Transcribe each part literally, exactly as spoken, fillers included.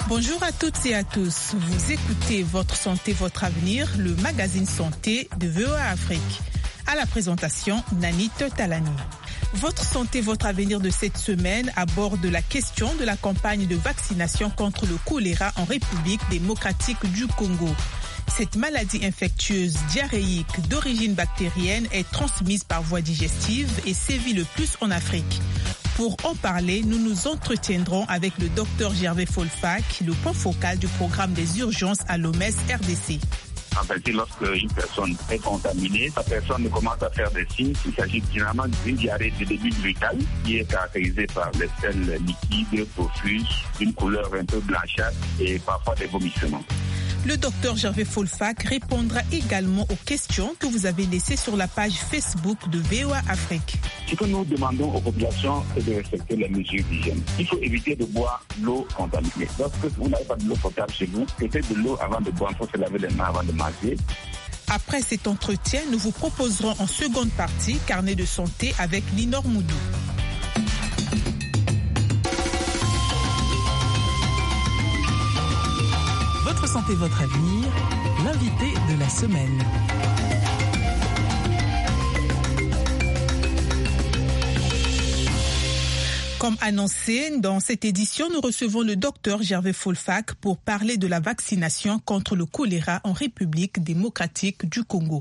Bonjour à toutes et à tous. Vous écoutez Votre Santé, Votre Avenir, le magazine santé de V O A Afrique. À la présentation, Nani Talani. Votre santé, votre avenir de cette semaine aborde la question de la campagne de vaccination contre le choléra en République démocratique du Congo. Cette maladie infectieuse diarrhéique d'origine bactérienne est transmise par voie digestive et sévit le plus en Afrique. Pour en parler, nous nous entretiendrons avec le docteur Gervais Folfac, le point focal du programme des urgences à l'O M S R D C. En fait, lorsque une personne est contaminée, la personne commence à faire des signes. Il s'agit généralement d'une diarrhée de début brutal qui est caractérisée par des selles liquides, profuses, d'une couleur un peu blanchâtre et parfois des vomissements. Le docteur Gervais Folfac répondra également aux questions que vous avez laissées sur la page Facebook de V O A Afrique. Ce que nous demandons aux populations, c'est de respecter les mesures d'hygiène. Il faut éviter de boire l'eau contaminée. Lorsque vous n'avez pas de l'eau potable chez vous, mettez de l'eau avant de boire. Il faut se laver les mains avant de manger. Après cet entretien, nous vous proposerons en seconde partie Carnet de santé avec Linor Moudou. Votre santé, votre avenir, l'invité de la semaine. Comme annoncé, dans cette édition, nous recevons le docteur Gervais Folfac pour parler de la vaccination contre le choléra en République démocratique du Congo.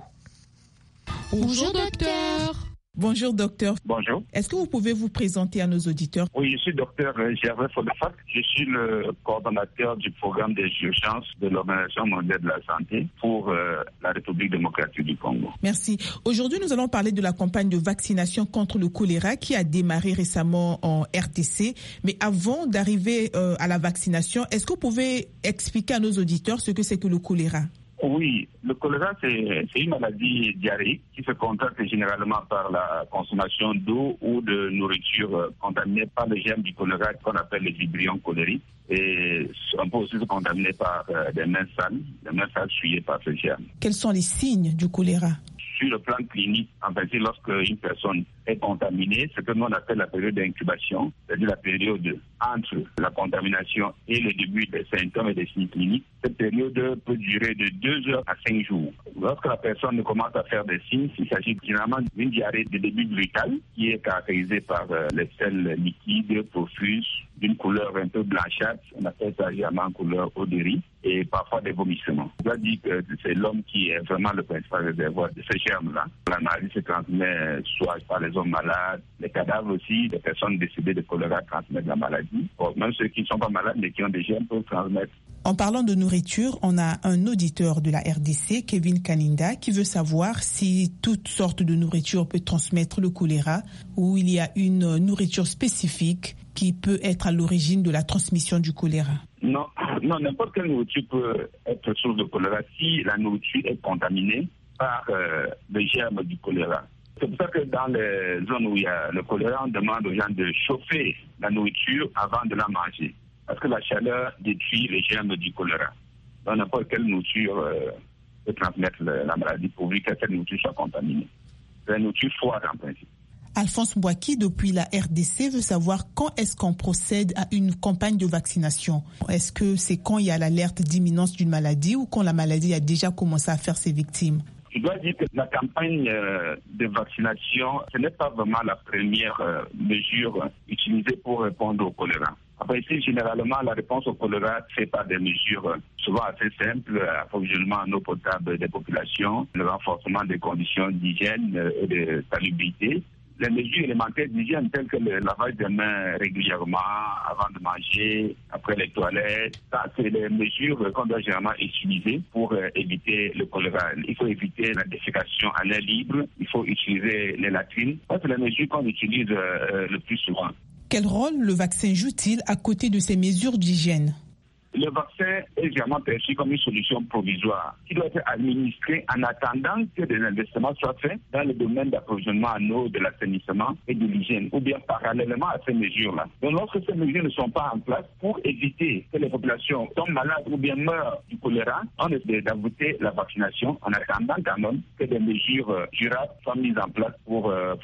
Bonjour docteur. Bonjour docteur. Bonjour. Est-ce que vous pouvez vous présenter à nos auditeurs? Oui, je suis docteur Gervais Folfac. Je suis le coordonnateur du programme des urgences de l'Organisation mondiale de la santé pour euh, la République démocratique du Congo. Merci. Aujourd'hui, nous allons parler de la campagne de vaccination contre le choléra qui a démarré récemment en R D C. Mais avant d'arriver euh, à la vaccination, est-ce que vous pouvez expliquer à nos auditeurs ce que c'est que le choléra? Oui, le choléra, c'est, c'est une maladie diarrhéique qui se contracte généralement par la consommation d'eau ou de nourriture contaminée par le germe du choléra qu'on appelle les vibrions cholériques. Et on peut aussi se contaminer par euh, des mains sales, des mains sales souillées par ce germe. Quels sont les signes du choléra? Sur le plan clinique, en fait, lorsque une personne est contaminée, ce que nous on appelle la période d'incubation, c'est-à-dire la période entre la contamination et le début des symptômes et des signes cliniques. Cette période peut durer de deux heures à cinq jours. Lorsque la personne commence à faire des signes, il s'agit généralement d'une diarrhée de début brutal qui est caractérisée par euh, les selles liquides, profuses, d'une couleur un peu blanchâtre, on appelle ça généralement couleur eau de riz, et parfois des vomissements. On doit dire que c'est l'homme qui est vraiment le principal réservoir de ces germes-là. La maladie se transmet soit par les hommes malades, les cadavres aussi, des personnes décédées de choléra transmettent la maladie. Bon, même ceux qui ne sont pas malades mais qui ont des germes peuvent transmettre. En parlant de nourriture, on a un auditeur de la R D C, Kevin Kaninda, qui veut savoir si toute sorte de nourriture peut transmettre le choléra ou il y a une nourriture spécifique qui peut être à l'origine de la transmission du choléra. Non, non, n'importe quelle nourriture peut être source de choléra si la nourriture est contaminée par euh, le germe du choléra. C'est pour ça que dans les zones où il y a le choléra, on demande aux gens de chauffer la nourriture avant de la manger. Parce que la chaleur détruit les germes du choléra. Donc n'importe quelle nourriture euh, peut transmettre le, la maladie pourvu que cette nourriture soit contaminée. C'est la nourriture froide en principe. Alphonse Mbouaki, depuis la R D C, veut savoir quand est-ce qu'on procède à une campagne de vaccination. Est-ce que c'est quand il y a l'alerte d'imminence d'une maladie ou quand la maladie a déjà commencé à faire ses victimes? Je dois dire que la campagne euh, de vaccination, ce n'est pas vraiment la première euh, mesure euh, utilisée pour répondre au choléra. Après, ici, généralement, la réponse au choléra, c'est par des mesures euh, souvent assez simples, approvisionnement en eau potable des populations, le renforcement des conditions d'hygiène euh, et de salubrité. Les mesures élémentaires d'hygiène telles que le lavage des mains régulièrement, avant de manger, après les toilettes, ça c'est les mesures qu'on doit généralement utiliser pour euh, éviter le choléra. Il faut éviter la défécation à l'air libre, il faut utiliser les latrines. Ça c'est les mesures qu'on utilise euh, le plus souvent. Quel rôle le vaccin joue-t-il à côté de ces mesures d'hygiène? Le vaccin est vraiment perçu comme une solution provisoire qui doit être administrée en attendant que des investissements soient faits dans le domaine d'approvisionnement en eau, de l'assainissement et de l'hygiène, ou bien parallèlement à ces mesures-là. Donc lorsque ces mesures ne sont pas en place, pour éviter que les populations tombent malades ou bien meurent du choléra, on essaie d'ajouter la vaccination en attendant quand même que des mesures durables soient mises en place pour euh,